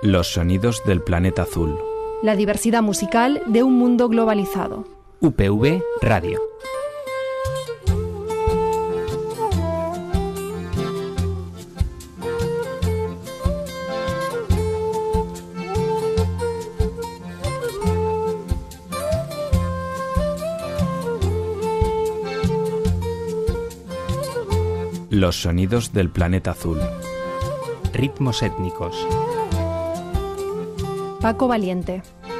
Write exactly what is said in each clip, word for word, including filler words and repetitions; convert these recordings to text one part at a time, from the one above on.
Los sonidos del planeta azul. La diversidad musical de un mundo globalizado. U P V Radio. Los sonidos del planeta azul. Ritmos étnicos. Paco Valiente.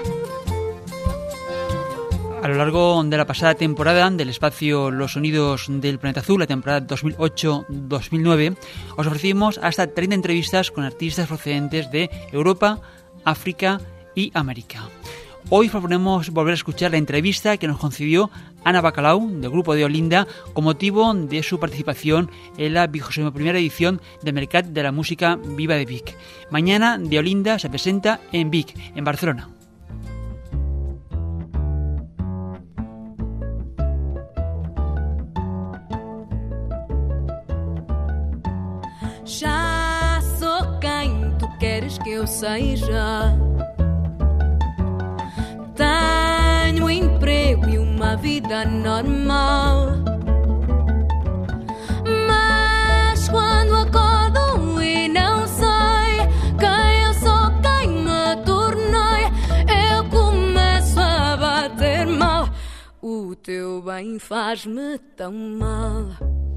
A lo largo de la pasada temporada del espacio Los Sonidos del Planeta Azul, la temporada dos mil ocho dos mil nueve, os ofrecimos hasta treinta entrevistas con artistas procedentes de Europa, África y América. Hoy proponemos volver a escuchar la entrevista que nos concedió Ana Bacalao, del grupo de Olinda, con motivo de su participación en la vigésima primera edición del Mercat de la Música Viva de Vic. Mañana, de Olinda se presenta en Vic, en Barcelona. Já sou quem tu queres que eu seja. Tenho um emprego e uma vida normal. Mas quando acordo e não sei quem eu sou, quem me tornei, eu começo a bater mal. O teu bem faz-me tão mal.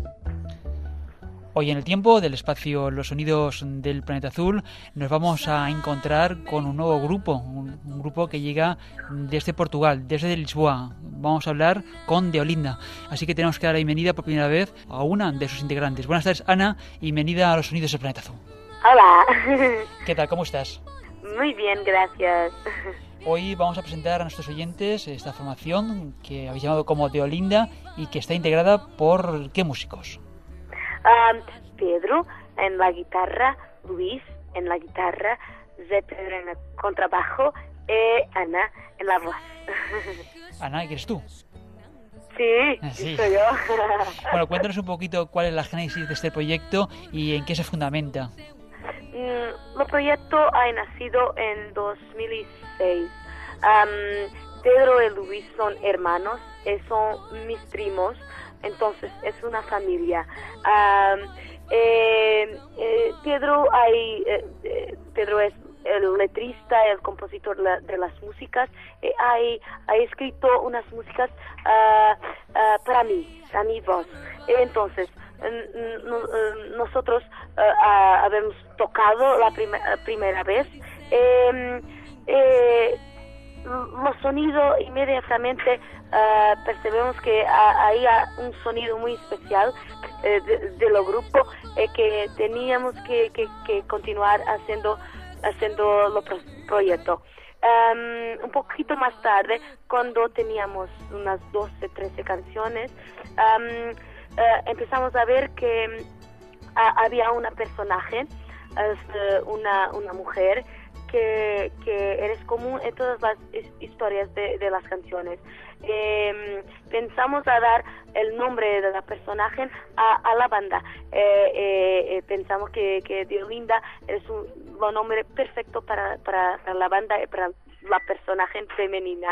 Hoy en el tiempo del espacio Los Sonidos del Planeta Azul nos vamos a encontrar con un nuevo grupo, un, un grupo que llega desde Portugal, desde Lisboa. Vamos a hablar con De Olinda, así que tenemos que dar la bienvenida por primera vez a una de sus integrantes. Buenas tardes, Ana, y bienvenida a Los Sonidos del Planeta Azul. Hola. ¿Qué tal? ¿Cómo estás? Muy bien, gracias. Hoy vamos a presentar a nuestros oyentes esta formación que habéis llamado como De Olinda y que está integrada por ¿qué músicos? Um, Pedro en la guitarra, Luis en la guitarra, Zé Pedro en el contrabajo y Ana en la voz. Ana, ¿quién eres tú? Sí, sí, soy yo. Bueno, cuéntanos un poquito cuál es la génesis de este proyecto y en qué se fundamenta. Mm, el proyecto ha nacido en dos mil seis. Um, Pedro y Luis son hermanos y son mis primos. Entonces es una familia. Um, eh, eh, Pedro, hay, eh, eh, Pedro es el letrista, el compositor la, de las músicas. Eh, hay, ha escrito unas músicas uh, uh, para mí, para mi voz. Eh, entonces n- n- nosotros uh, uh, habíamos tocado la prim- primera vez. Eh, eh, los sonidos inmediatamente uh, percebemos que uh, había un sonido muy especial uh, de, de los grupos eh, que teníamos que, que, que continuar haciendo haciendo los pro- proyectos. Um, un poquito más tarde, cuando teníamos unas doce, trece canciones, um, uh, empezamos a ver que uh, había una personaje, uh, una, una mujer, que, que eres común en todas las historias de, de las canciones. Eh, pensamos a dar el nombre de la personaje a, a la banda. Eh, eh, eh, pensamos que, que De Olinda es un, un nombre perfecto para, para, para la banda y para la personaje femenina.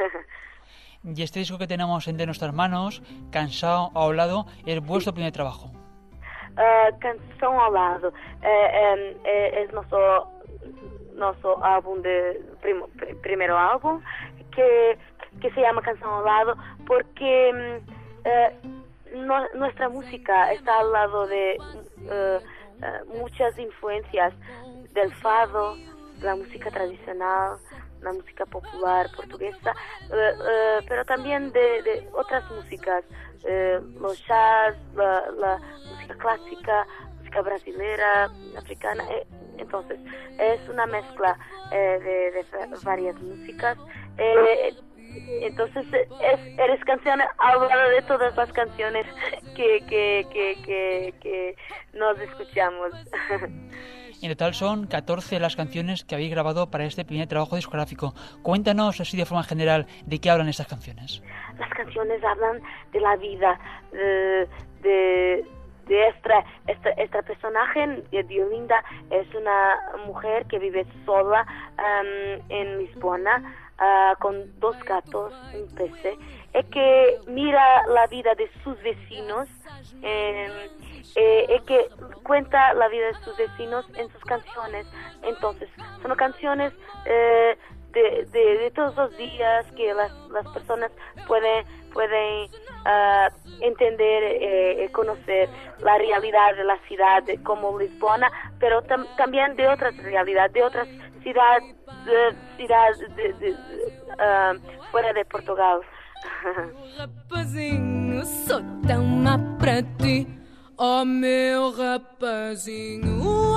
Y este disco que tenemos entre nuestras manos, Cansao ao lado, es vuestro primer trabajo. Uh, Canção ao lado eh, eh, es nuestro nuestro álbum de primo, pr- primero álbum que que se llama Canção ao lado porque eh, no, nuestra música está al lado de eh, eh, muchas influencias del fado, la música tradicional, la música popular portuguesa, eh, eh, pero también de, de otras músicas, eh, los jazz, la, la música clásica, música brasileña, africana. Eh, entonces es una mezcla eh, de, de varias músicas. Eh, entonces es, eres canción al lado de todas las canciones que, que, que, que, que nos escuchamos. En total son catorce las canciones que habéis grabado para este primer trabajo discográfico. Cuéntanos así de forma general de qué hablan estas canciones. Las canciones hablan de la vida, de, de, de esta, esta, esta personaje de Diolinda es una mujer que vive sola um, en Lisboa, uh, con dos gatos, un pez, y que mira la vida de sus vecinos, eh, eh, y que cuenta la vida de sus vecinos en sus canciones. Entonces, son canciones eh, de, de, de todos los días que las, las personas pueden, pueden uh, entender y eh, conocer la realidad de la ciudad de, como Lisboa, pero tam, también de otras realidades, de otras ciudades de, ciudad de, de, de, uh, fuera de Portugal. Rapazinho, sou tão má pra ti, oh meu rapazinho.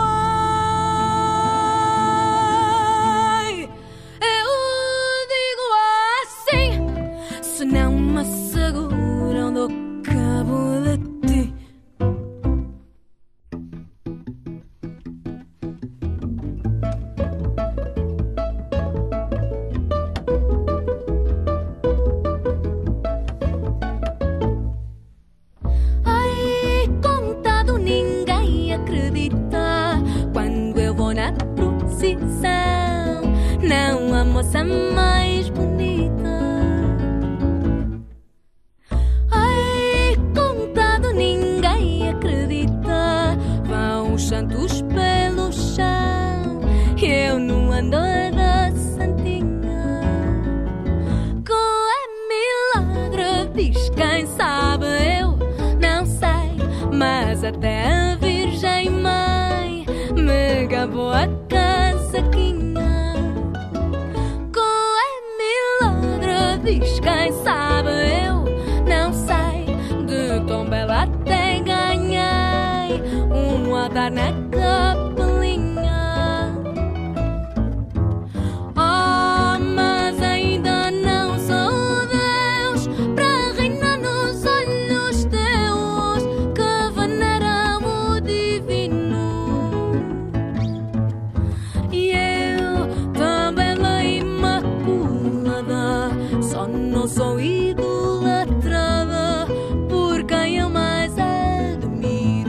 Ai, eu digo assim, se não me seguram do cabo de ti. Não há moça mais bonita. Ai, contado ninguém acredita. Vão os santos pelo chão e eu no andor da santinha. Com é milagre, diz quem sabe, eu não sei, mas até a Virgem Mãe me gabou a casaquinha. Com é milagre, diz quem sabe, eu não sei, de tão bela até ganhei um altar na capelinha. Oh, mas ainda não sou Deus para reinar nos olhos teus que veneram o divino. E eu também la imaculada, só não sou idolatrada por quem eu mais admiro.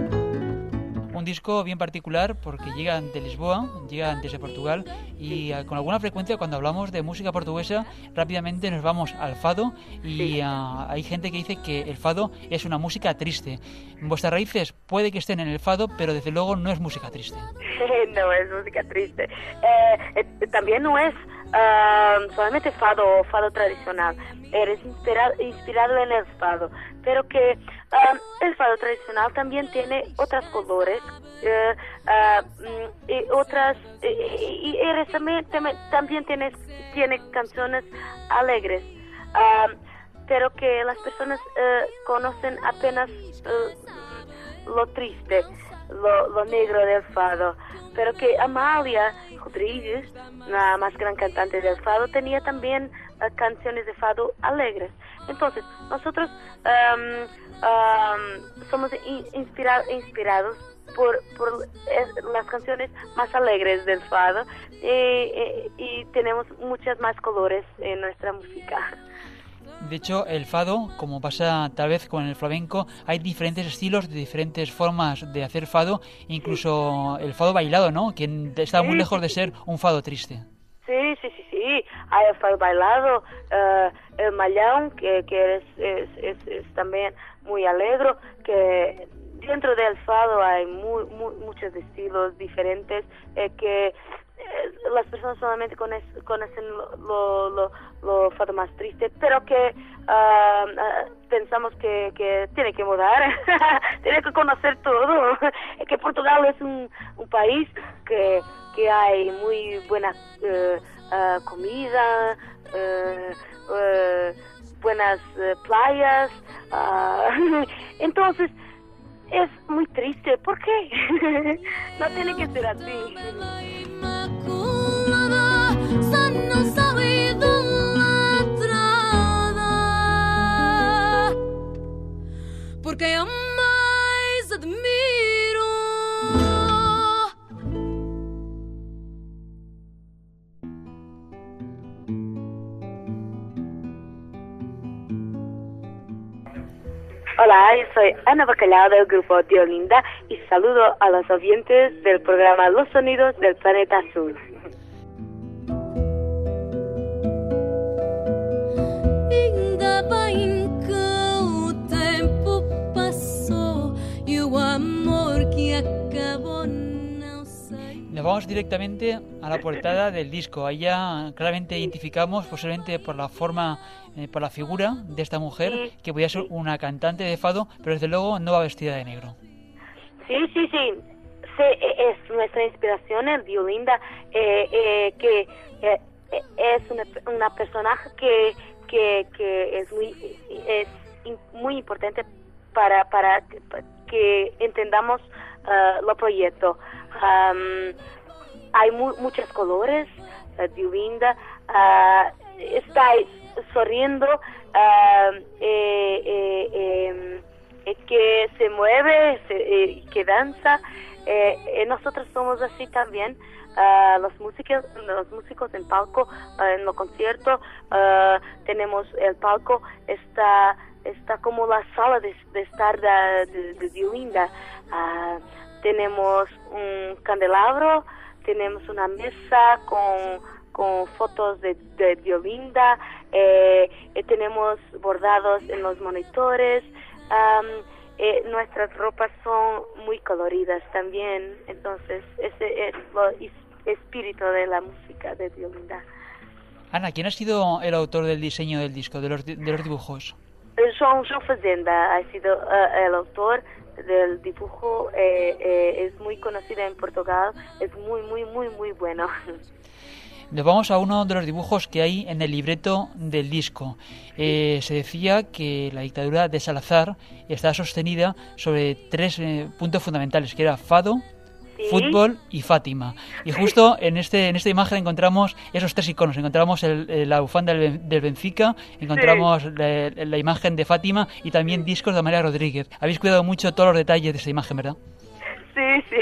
Un disco bien particular porque llega de Lisboa, llega desde Portugal y uh, con alguna frecuencia cuando hablamos de música portuguesa rápidamente nos vamos al fado y uh, hay gente que dice que el fado es una música triste. Vuestras raíces puede que estén en el fado, pero desde luego no es música triste. No es música triste. Eh, eh, también no es uh, solamente fado fado tradicional. Eres inspirado, inspirado en el fado, pero que um, el fado tradicional también tiene otros colores uh, uh, y otras y, y eres también, también tienes tiene canciones alegres, uh, pero que las personas uh, conocen apenas uh, lo triste, lo, lo negro del fado, pero que Amália Rodrigues, la más gran cantante del fado, tenía también uh, canciones de fado alegres. Entonces, nosotros um, um, somos in, inspira, inspirados por, por es, las canciones más alegres del fado y, y, y tenemos muchos más colores en nuestra música. De hecho, el fado, como pasa tal vez con el flamenco, hay diferentes estilos, de diferentes formas de hacer fado, incluso el fado bailado, ¿no? Que está muy lejos de ser un fado triste. Sí, sí, sí, sí. Hay el fado bailado, uh, el mallón, que, que es, es, es, es también muy alegre, que dentro del fado hay muy, muy, muchos estilos diferentes, eh, que las personas solamente conocen, conocen lo, lo, lo, lo fado más triste, pero que uh, uh, pensamos que, que tiene que mudar, tiene que conocer todo, que Portugal es un, un país que, que hay muy buena uh, uh, comida, uh, uh, buenas uh, playas, uh, entonces es muy triste. ¿Por qué? No tiene que ser así. Só não sou idolatrada por quem eu mais admiro. Hola, yo soy Ana Bacalhau del grupo Diolinda y saludo a los oyentes del programa Los Sonidos del Planeta Azul. Ainda bem que o tempo passou e o amor que acabou não sei. Nos vamos directamente a la portada del disco. Ahí ya claramente identificamos, posiblemente por la forma, eh, por la figura de esta mujer, Sí, que podía ser sí. una cantante de fado, pero desde luego no va vestida de negro. Sí, sí, sí. Sí, es nuestra inspiración en Diolinda, eh, eh, que eh, es una, una personaje que, que, que es muy es muy importante para para que, para que entendamos uh, lo proyecto. Um, hay mu muchos colores, uh, Diolinda, uh, está sonriendo, uh, eh, eh, eh, eh, que se mueve, se, eh, que danza. Eh, eh, nosotros somos así también. Uh, los músicos, los músicos en palco, uh, en los conciertos, uh, tenemos el palco, está, está como la sala de, de estar de, de, de Diolinda. Uh, tenemos un candelabro, tenemos una mesa con, con fotos de, de Diolinda, eh, eh, tenemos bordados en los monitores. Um, Eh, nuestras ropas son muy coloridas también, entonces ese es el espíritu de la música de Diolinda. Ana, ¿quién ha sido el autor del diseño del disco, de los, de los dibujos? João, João Fazenda ha sido uh, el autor del dibujo, eh, eh, es muy conocido en Portugal, es muy, muy, muy, muy bueno. Nos vamos a uno de los dibujos que hay en el libreto del disco. Eh, se decía que la dictadura de Salazar estaba sostenida sobre tres eh, puntos fundamentales, que era fado, Sí. fútbol y Fátima. Y justo en este en esta imagen encontramos esos tres iconos. Encontramos el, el, la bufanda del, del Benfica, encontramos sí. la, la imagen de Fátima y también discos de Amalia Rodríguez. Habéis cuidado mucho todos los detalles de esta imagen, ¿verdad? Sí, sí.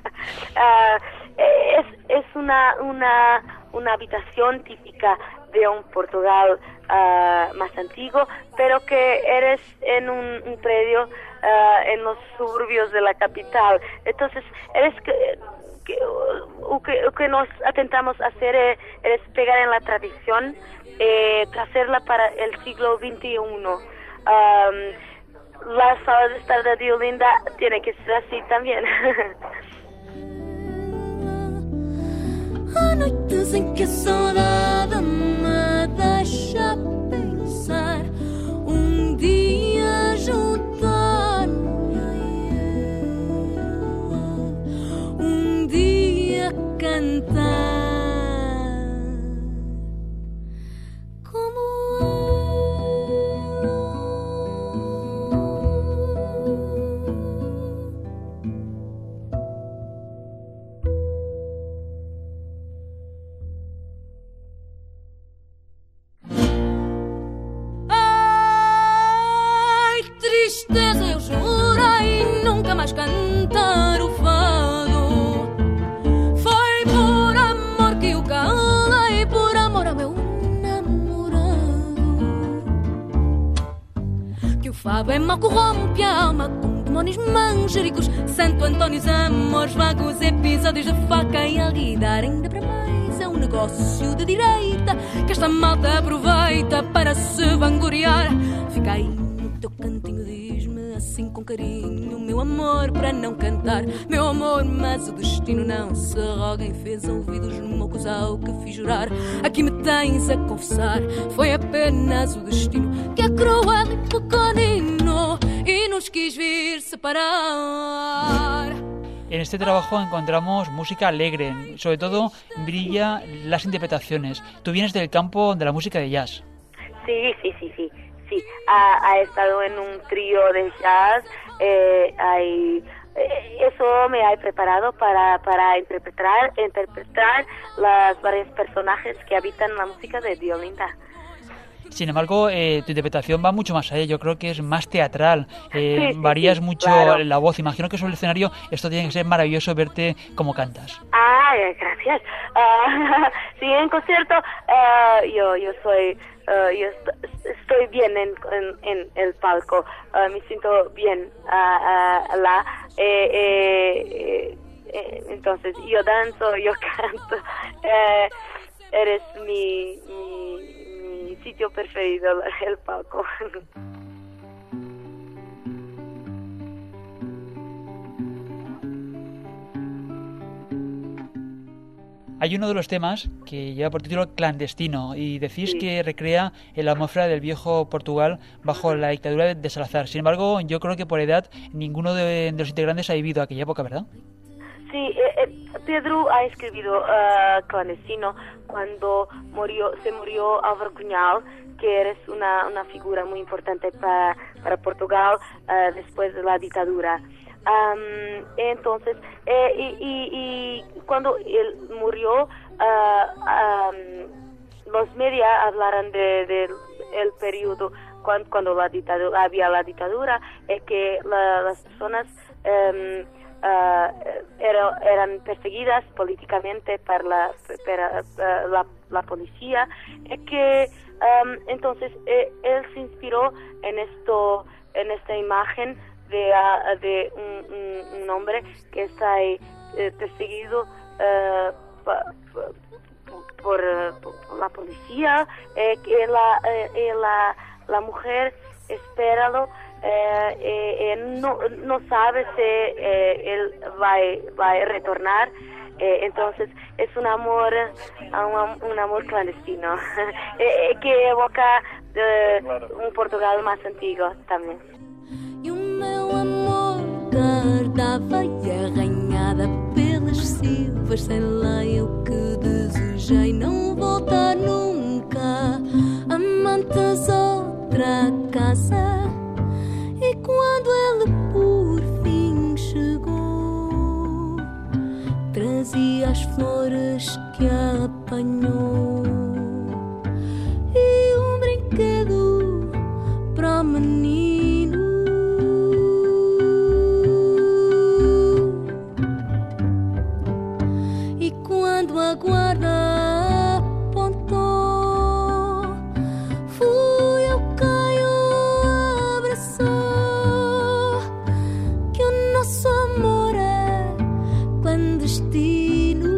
uh, es, es una, una, una habitación típica de un Portugal uh, más antiguo, pero que eres en un, un predio uh, en los suburbios de la capital. Entonces, eres que, que, o que, o que nos atentamos a hacer es, es pegar en la tradición, eh, traerla para el siglo veintiuno. Um, la sala de estar de Diolinda tiene que ser así también. Há noites em que a saudade me deixa pensar um dia juntar, um dia cantar como tristeza, eu jurei nunca mais cantar o fado. Foi por amor que o calei, por amor ao meu namorado. Que o fado é mau, corrompe a alma com demónios manjericos, Santo Antônios, amores vagos, episódios de faca e alguidar. Ainda para mais é um negócio de direita que esta malta aproveita para se vangloriar. Fica aí teu cantinho, diz-me assim com carinho, meu amor, para não cantar, meu amor, mas o destino não se roga em fez ouvidos moucos ao que fiz jurar. Aqui me tens a confessar, foi apenas o destino que é cruel e pequenino e nos quis vir separar. En este trabajo encontramos música alegre, sobre todo brilla las interpretaciones. Tú vienes del campo de la música de jazz. Sí, sí, sí, sí. Sí, ha, ha estado en un trío de jazz, eh, hay, eh, eso me ha preparado para, para interpretar, interpretar los varios personajes que habitan la música de Diolinda. Sin embargo, eh, tu interpretación va mucho más allá. Yo creo que es más teatral. Eh, sí, sí, varías sí, mucho claro. la voz. Imagino que sobre el escenario esto tiene que ser maravilloso verte cómo cantas. Ah, gracias. Uh, sí, en concierto uh, yo yo soy uh, yo est- estoy bien en, en, en el palco. Uh, me siento bien uh, uh, la eh, eh, eh, entonces yo danzo, yo canto. Eh, eres mi, mi mi sitio preferido, el palco. Hay uno de los temas que lleva por título Clandestino y decís Sí. que recrea la atmósfera del viejo Portugal bajo la dictadura de Salazar. Sin embargo, yo creo que por edad ninguno de, de los integrantes ha vivido aquella época, ¿verdad? Sí, eh, eh, Pedro ha escrito uh, Clandestino cuando murió, se murió Álvaro Cunhal, que eres una, una figura muy importante para, para Portugal uh, después de la dictadura. Um, entonces, eh, y, y, y cuando él murió, uh, um, los medios hablaron de, de el periodo cuando, cuando la dictadura, había la dictadura, es que la, las personas um, uh, era, eran perseguidas políticamente por la, por, uh, la, la policía, es que um, entonces eh, él se inspiró en esto, en esta imagen de, uh, de un, un, un hombre que está ahí, eh, perseguido uh, pa, pa, por, por la policía, eh, que la, eh, la, la mujer espéralo, eh, eh, no, no sabe si eh, él va, va a retornar, eh, entonces es un amor, un, un amor clandestino, eh, que evoca de un Portugal más antiguo también. E o meu amor tardava e arranhada pelas silvas, sei lá eu que desejei não voltar nunca. Amantes outra casa, e quando ele por fim chegou, trazia as flores que apanhou e um brinquedo para o menino. A guarda apontou, fui ao Caio, abraçou, que o nosso amor é clandestino.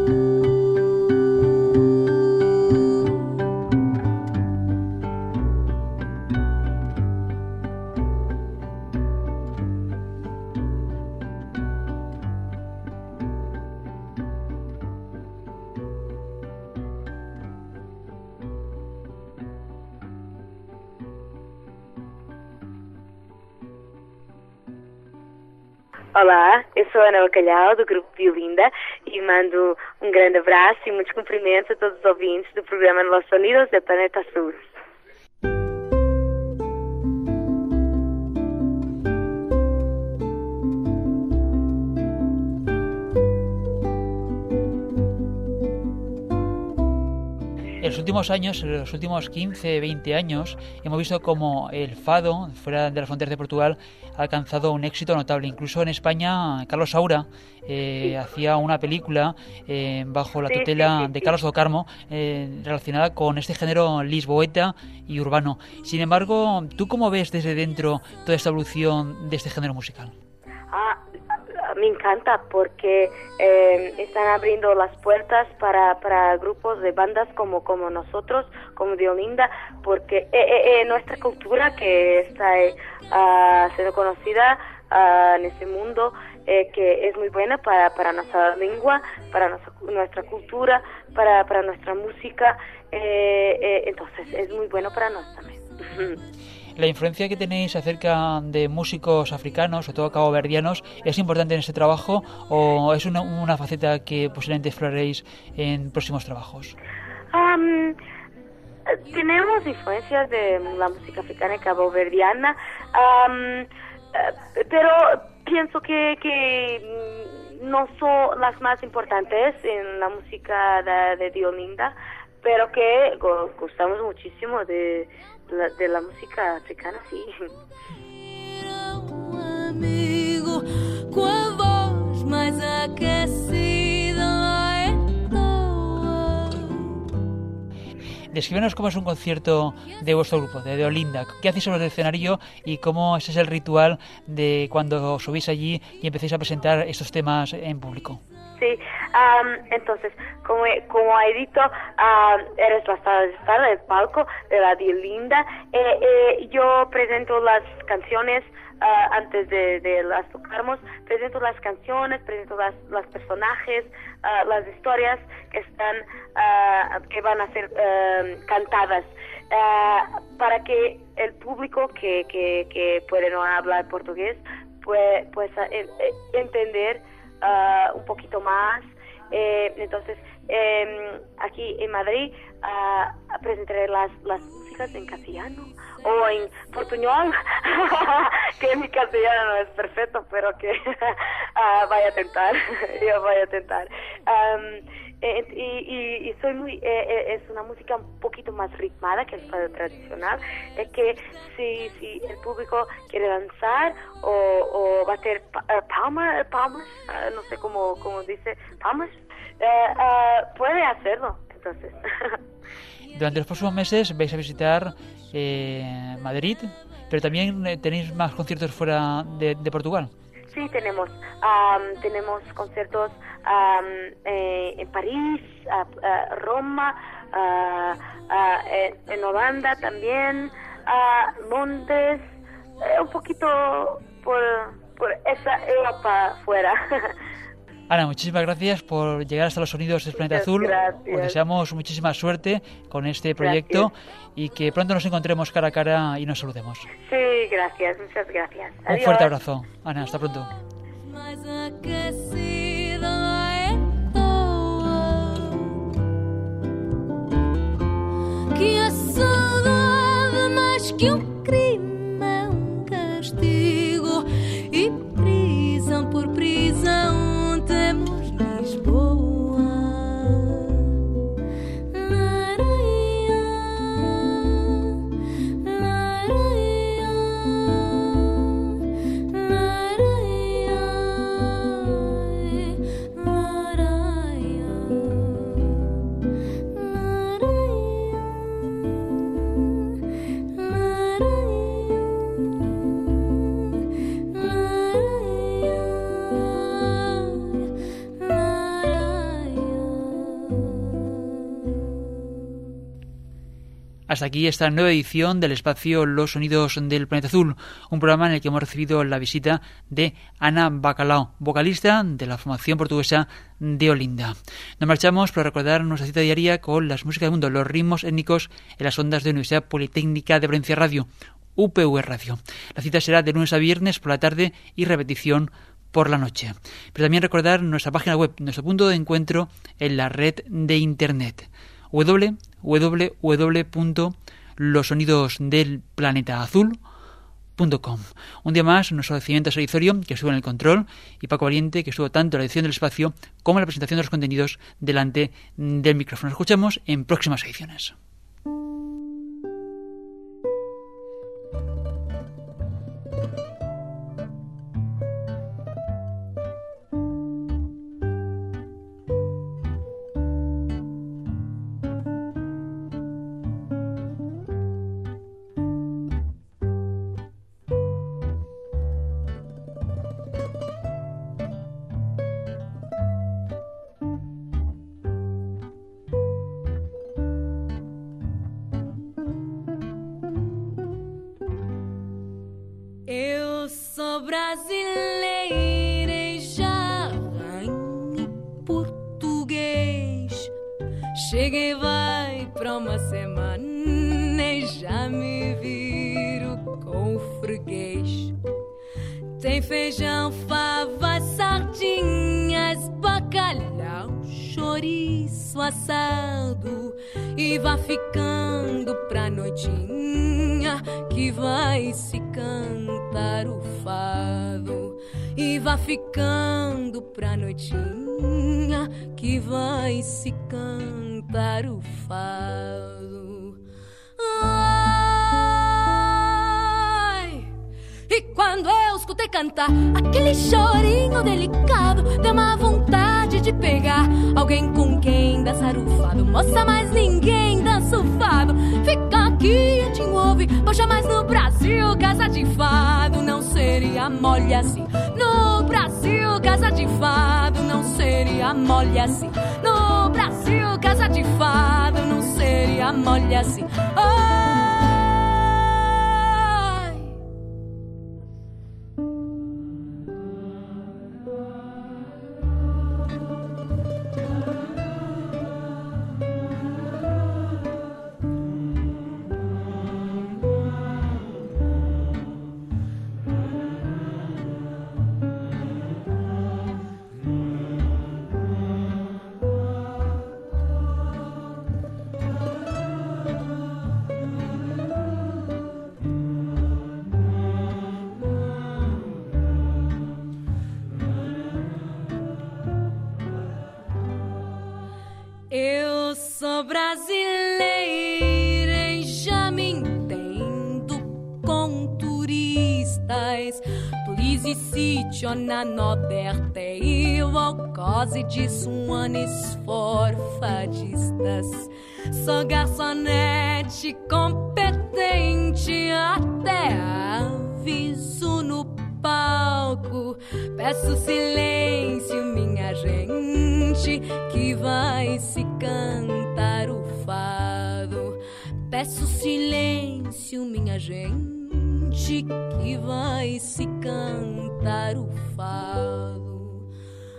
Olá, eu sou Ana Bacalhau, do Grupo Violinda, e mando um grande abraço e muitos cumprimentos a todos os ouvintes do programa Los Sonidos del Planeta Azul. En los últimos años, en los últimos quince, veinte años, hemos visto como el fado, fuera de las fronteras de Portugal, ha alcanzado un éxito notable. Incluso en España, Carlos Saura eh, sí. hacía una película eh, bajo la tutela sí, sí, sí, de Carlos do Carmo eh, relacionada con este género lisboeta y urbano. Sin embargo, ¿tú cómo ves desde dentro toda esta evolución de este género musical? Ah, me encanta porque eh, están abriendo las puertas para, para grupos de bandas como, como nosotros, como Violinda, porque eh, eh, nuestra cultura que está eh, uh, siendo conocida uh, en este mundo, eh, que es muy buena para, para nuestra lengua, para nuestra, nuestra cultura, para, para nuestra música, eh, eh, entonces es muy bueno para nosotros también. La influencia que tenéis acerca de músicos africanos, sobre todo caboverdianos, ¿es importante en este trabajo o es una, una faceta que posiblemente exploraréis en próximos trabajos? Um, tenemos influencias de la música africana y caboverdiana, um, pero pienso que, que no son las más importantes en la música de, de Violinda. pero que go- gustamos muchísimo de la, de la música africana, sí. Amigo, com a voz mais aquecida é tua. Descríbenos cómo es un concierto de vuestro grupo, de, de Olinda. ¿Qué hacéis sobre el escenario y cómo ese es el ritual de cuando os subís allí y empecéis a presentar estos temas en público? Sí, um, entonces, como, he- como he dicho, um, eres la sala de estar, el palco de la Diolinda. Eh, eh, yo presento las canciones uh, antes de, de las tocarmos, presento las canciones, presento las, las personajes, uh, las historias que están, uh, que van a ser uh, cantadas, uh, para que el público que, que, que puede no hablar portugués pueda pues, uh, en- en- entender Uh, un poquito más. Eh, entonces, eh, aquí en Madrid uh, presentaré las, las músicas en castellano o en portuñol, que mi castellano no es perfecto, pero que uh, voy a tentar, yo voy a tentar. Um, eh, y, y, y soy muy, eh, eh, es una música un poquito más ritmada que el fado tradicional. Es que si, si el público quiere danzar o, o bater pa- eh, palma, palmas, eh, no sé cómo, cómo dice, palmas, eh, eh, puede hacerlo. Entonces, Durante los próximos meses vais a visitar eh, Madrid, pero también eh, tenéis más conciertos fuera de, de Portugal. sí, tenemos um, tenemos conciertos um, eh, en París, uh, uh, Roma, uh, uh, en, en Holanda también, uh, Londres, eh, un poquito por, por esa Europa fuera. Ana, muchísimas gracias por llegar hasta los sonidos del Planeta Muchas Azul. gracias. Os deseamos muchísima suerte con este proyecto y que pronto nos encontremos cara a cara y nos saludemos. Sí, gracias, muchas gracias. Un Adiós. fuerte abrazo. Ana, hasta pronto. Mais aquecida é tua. Que a saudade mais que um crime é um castigo e prisão por prisão temos Lisboa. Laraia, laraia, laraia, laraia, Hasta aquí esta nueva edición del espacio Los Sonidos del Planeta Azul, un programa en el que hemos recibido la visita de Ana Bacalao, vocalista de la formación portuguesa de Olinda. Nos marchamos para recordar nuestra cita diaria con las músicas del mundo, los ritmos étnicos en las ondas de Universidad Politécnica de Valencia Radio, U P V Radio. La cita será de lunes a viernes por la tarde y repetición por la noche. Pero también recordar nuestra página web, nuestro punto de encuentro en la red de Internet. w w w punto los sonidos del planeta azul punto com. Un día más, nuestro agradecimiento a Sergio Osorio, que estuvo en el control, y Paco Valiente, que estuvo tanto en la edición del espacio como en la presentación de los contenidos delante del micrófono. Nos escuchamos en próximas ediciones. Eu sou brasileira e já arranho português. Cheguei, vai pra uma semana e já me viro com o freguês. Tem feijão, fava, sardinhas, bacalhau, chouriço assado. E vá ficando pra noitinha que vai se cantar o fado. E vá ficando pra noitinha que vai se cantar cantar o fado. E quando eu escutei cantar aquele chorinho delicado, deu uma vontade de pegar alguém com quem dançar o fado. Moça, mas ninguém dança o fado. Fica aqui e te ouve, poxa, mas no Brasil casa de fado não seria mole assim. No Brasil casa de fado não seria mole assim. No Brasil casa de fado não seria mole assim. Oh! Eu sou brasileira e já me entendo com turistas. Please sítio na Nordeste e o cose de suanes forfadistas. Sou garçonete competente, até aviso no palco. Peço silêncio, minha gente, que vai se cantar o fado. Peço silêncio, minha gente, que vai se cantar o fado.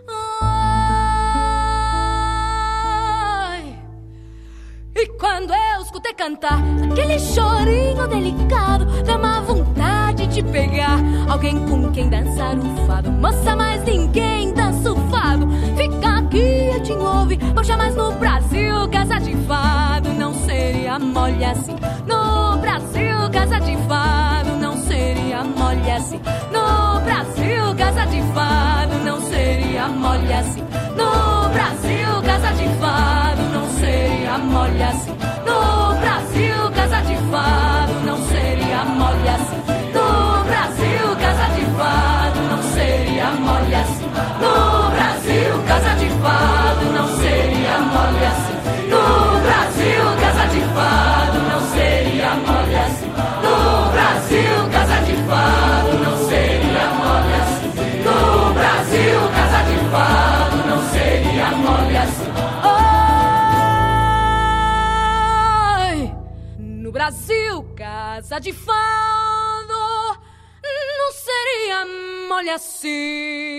Ai, e quando eu escutei cantar aquele chorinho delicado, dá uma vontade de pegar alguém com quem dançar o fado. Moça, mas ninguém dança o fado. Fica aqui e te ouve, poxa, mas no Brasil casa de fado não seria mole assim. No Brasil casa de fado não seria mole assim. No Brasil casa de fado não seria mole assim. No Brasil casa de fado não seria mole assim. No Brasil casa de fado não seria mole assim. No Brasil casa de fado não seria mole assim. No Brasil casa de fado não seria mole assim. No Brasil casa de fado não seria mole assim. No Brasil casa de fado não seria mole assim. No Brasil casa de fado não seria mole assim. Ai, no Brasil casa de fado não seria mole assim.